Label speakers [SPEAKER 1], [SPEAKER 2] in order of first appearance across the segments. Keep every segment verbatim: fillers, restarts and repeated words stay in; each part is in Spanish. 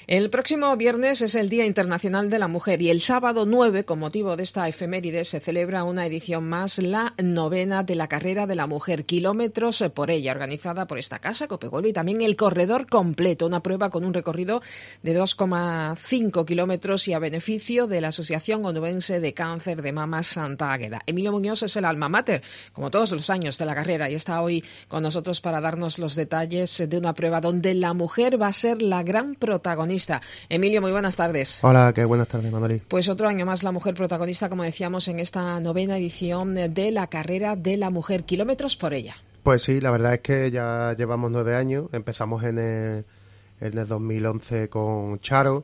[SPEAKER 1] El próximo viernes es el Día Internacional de la Mujer y el sábado nueve, con motivo de esta efeméride, se celebra una edición más, la novena de la Carrera de la Mujer, kilómetros por ella, organizada por esta casa, Copehuelva, y también el Corredor Completo, una prueba con un recorrido de dos coma cinco kilómetros y a beneficio de la Asociación Onubense de Cáncer de Mama Santa Águeda. Emilio Muñoz es el alma mater, como todos los años, de la carrera y está hoy con nosotros para darnos los detalles de una prueba donde la mujer va a ser la gran protagonista. Emilio, muy buenas tardes.
[SPEAKER 2] Hola, qué buenas tardes, Manoli.
[SPEAKER 1] Pues otro año más la mujer protagonista, como decíamos, en esta novena edición de la Carrera de la Mujer, kilómetros por ella.
[SPEAKER 2] Pues sí, la verdad es que ya llevamos nueve años, empezamos en el, en el dos mil once con Charo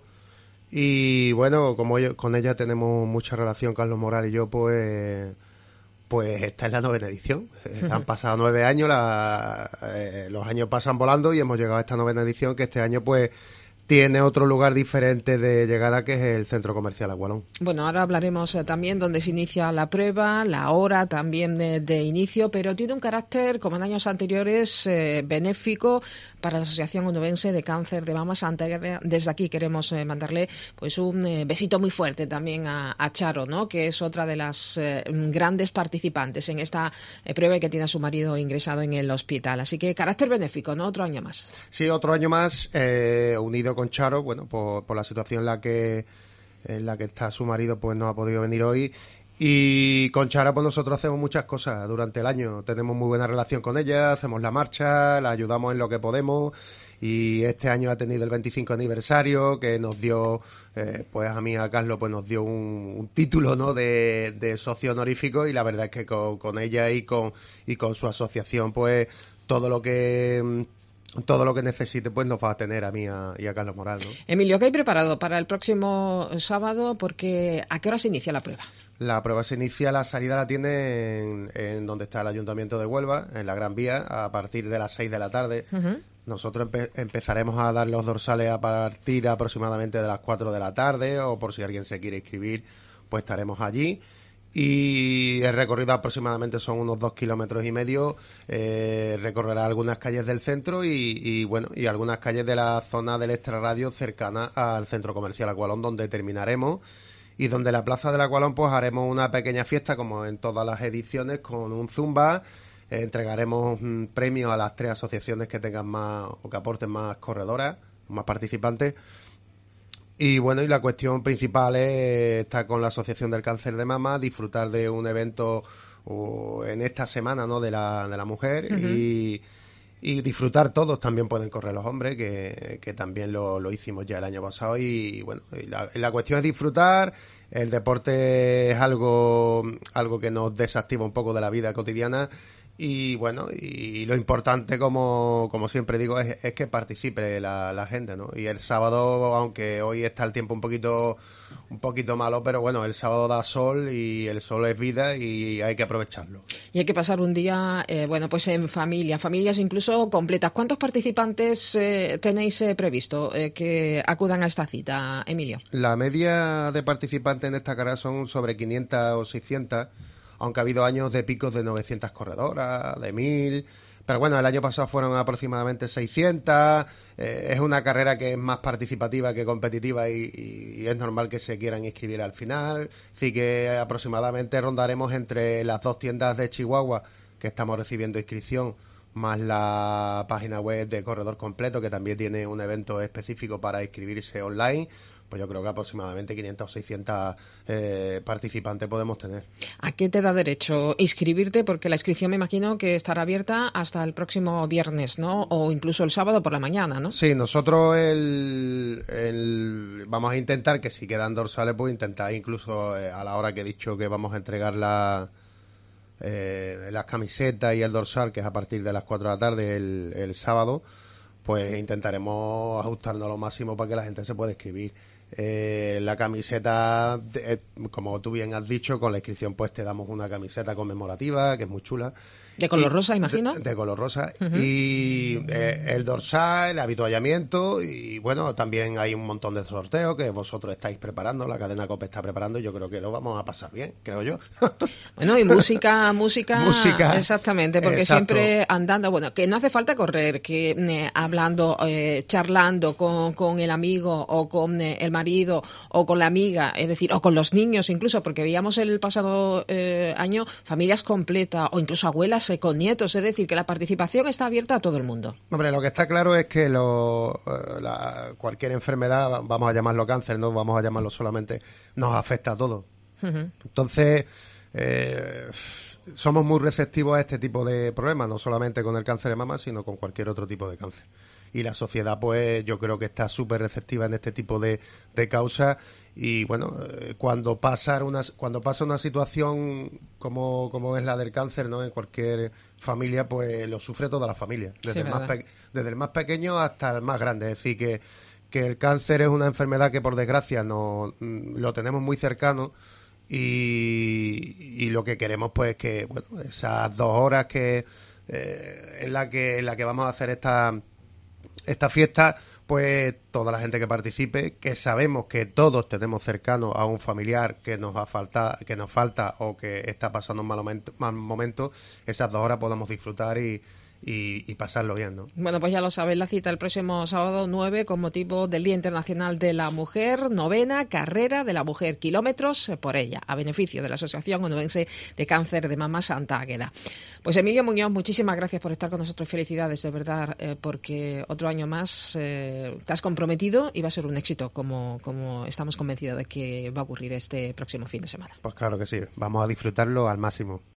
[SPEAKER 2] y bueno, como yo, con ella tenemos mucha relación, Carlos Morales y yo, pues... Pues esta es la novena edición. Eh, han pasado nueve años, la, eh, los años pasan volando y hemos llegado a esta novena edición que este año pues tiene otro lugar diferente de llegada, que es el Centro Comercial Agualón.
[SPEAKER 1] Bueno, ahora hablaremos eh, también dónde se inicia la prueba, la hora también de, de inicio, pero tiene un carácter, como en años anteriores, eh, benéfico para la Asociación Onubense de Cáncer de Mama Santa Águeda. Desde aquí queremos eh, mandarle pues un eh, besito muy fuerte también a, a Charo, ¿no?, que es otra de las eh, grandes participantes en esta eh, prueba y que tiene a su marido ingresado en el hospital. Así que carácter benéfico, ¿no? Otro año más.
[SPEAKER 2] Sí, otro año más, eh, unido con Charo, bueno, por, por la situación en la que en la que está su marido, pues no ha podido venir hoy. Y con Charo, pues nosotros hacemos muchas cosas durante el año. Tenemos muy buena relación con ella, hacemos la marcha, la ayudamos en lo que podemos. Y este año ha tenido el veinticinco aniversario, que nos dio, eh, pues a mí, a Carlos, pues nos dio un, un título, ¿no?, de, de socio honorífico. Y la verdad es que con, con ella y con, y con su asociación, pues todo lo que... todo lo que necesite pues nos va a tener a mí a, y a Carlos Moral, ¿no?
[SPEAKER 1] Emilio, ¿qué hay preparado para el próximo sábado? Porque ¿a qué hora se inicia la prueba?
[SPEAKER 2] La prueba se inicia, la salida la tiene en, en donde está el Ayuntamiento de Huelva, en la Gran Vía, a partir de las seis de la tarde. Uh-huh. Nosotros empe- empezaremos a dar los dorsales a partir aproximadamente de las cuatro de la tarde, o por si alguien se quiere inscribir, pues estaremos allí. Y el recorrido aproximadamente son unos dos kilómetros y medio. Eh, recorrerá algunas calles del centro y, y bueno y algunas calles de la zona del extrarradio cercana al Centro Comercial Agualón, donde terminaremos, y donde en la Plaza del Agualón pues haremos una pequeña fiesta, como en todas las ediciones, con un zumba. Eh, entregaremos mm, premios a las tres asociaciones que tengan más o que aporten más corredoras, más participantes. Y bueno, y la cuestión principal es estar con la Asociación del Cáncer de Mama, disfrutar de un evento uh, en esta semana, ¿no?, de la, de la mujer. Uh-huh. y, y disfrutar todos. También pueden correr los hombres, que, que también lo, lo hicimos ya el año pasado. Y, y bueno, y la, la cuestión es disfrutar. El deporte es algo, algo que nos desactiva un poco de la vida cotidiana. Y bueno, y lo importante, como, como siempre digo, es, es que participe la, la gente, ¿no? Y el sábado, aunque hoy está el tiempo un poquito un poquito malo, pero bueno, el sábado da sol y el sol es vida y hay que aprovecharlo.
[SPEAKER 1] Y hay que pasar un día, eh, bueno, pues en familia, familias incluso completas. ¿Cuántos participantes eh, tenéis eh, previsto eh, que acudan a esta cita, Emilio?
[SPEAKER 2] La media de participantes en esta carrera son sobre quinientas o seiscientas. Aunque ha habido años de picos de novecientas corredoras, de mil... Pero bueno, el año pasado fueron aproximadamente seiscientas. Eh, es una carrera que es más participativa que competitiva y, y, y es normal que se quieran inscribir al final. Así que aproximadamente rondaremos entre las dos tiendas de Chihuahua, que estamos recibiendo inscripción, más la página web de Corredor Completo, que también tiene un evento específico para inscribirse online. Pues yo creo que aproximadamente quinientas o seiscientas eh, participantes podemos tener.
[SPEAKER 1] ¿A qué te da derecho inscribirte? Porque la inscripción me imagino que estará abierta hasta el próximo viernes, ¿no? O incluso el sábado por la mañana, ¿no?
[SPEAKER 2] Sí, nosotros el, el, vamos a intentar que si quedan dorsales, pues intentar incluso eh, a la hora que he dicho que vamos a entregar la, eh, las camisetas y el dorsal, que es a partir de las cuatro de la tarde el, el sábado, pues intentaremos ajustarnos lo máximo para que la gente se pueda inscribir. Eh, la camiseta, eh, como tú bien has dicho, con la inscripción pues te damos una camiseta conmemorativa, que es muy chula.
[SPEAKER 1] De color
[SPEAKER 2] y,
[SPEAKER 1] rosa, imagino.
[SPEAKER 2] De, de color rosa.
[SPEAKER 1] Uh-huh.
[SPEAKER 2] Y eh, el dorsal, el habituallamiento, y bueno, también hay un montón de sorteos que vosotros estáis preparando, la cadena COPE está preparando, y yo creo que lo vamos a pasar bien, creo yo.
[SPEAKER 1] Bueno, y música, música,
[SPEAKER 2] música
[SPEAKER 1] exactamente, porque
[SPEAKER 2] exacto.
[SPEAKER 1] siempre andando, bueno, que no hace falta correr, que eh, hablando, eh, charlando con, con el amigo o con eh, el marido o con la amiga, es decir, o con los niños incluso, porque veíamos el pasado eh, año familias completas o incluso abuelas con nietos, es decir, que la participación está abierta a todo el mundo.
[SPEAKER 2] Hombre, lo que está claro es que lo, la, cualquier enfermedad, vamos a llamarlo cáncer, no vamos a llamarlo solamente, nos afecta a todos. Uh-huh. Entonces, eh, somos muy receptivos a este tipo de problemas, no solamente con el cáncer de mama, sino con cualquier otro tipo de cáncer. Y la sociedad, pues, yo creo que está súper receptiva en este tipo de, de causas. Y bueno, eh, cuando pasa una cuando pasa una situación como, como es la del cáncer, ¿no? En cualquier familia, pues lo sufre toda la familia, desde, sí, el, más pe- desde el más pequeño hasta el más grande. Es decir, que, que el cáncer es una enfermedad que por desgracia no lo tenemos muy cercano. Y, y lo que queremos, pues, es que bueno, esas dos horas que eh, en la que en la que vamos a hacer esta esta fiesta, pues toda la gente que participe, que sabemos que todos tenemos cercanos a un familiar que nos va a faltar, que nos falta o que está pasando un mal momento, mal momento, esas dos horas podamos disfrutar y Y, y pasarlo bien, ¿no?
[SPEAKER 1] Bueno, pues ya lo sabéis, la cita el próximo sábado nueve con motivo del Día Internacional de la Mujer, novena carrera de la mujer, kilómetros por ella, a beneficio de la Asociación Onubense de Cáncer de Mama Santa Águeda. Pues Emilio Muñoz, muchísimas gracias por estar con nosotros, felicidades de verdad, eh, porque otro año más eh, te has comprometido y va a ser un éxito, como, como estamos convencidos de que va a ocurrir este próximo fin de semana.
[SPEAKER 2] Pues claro que sí, vamos a disfrutarlo al máximo.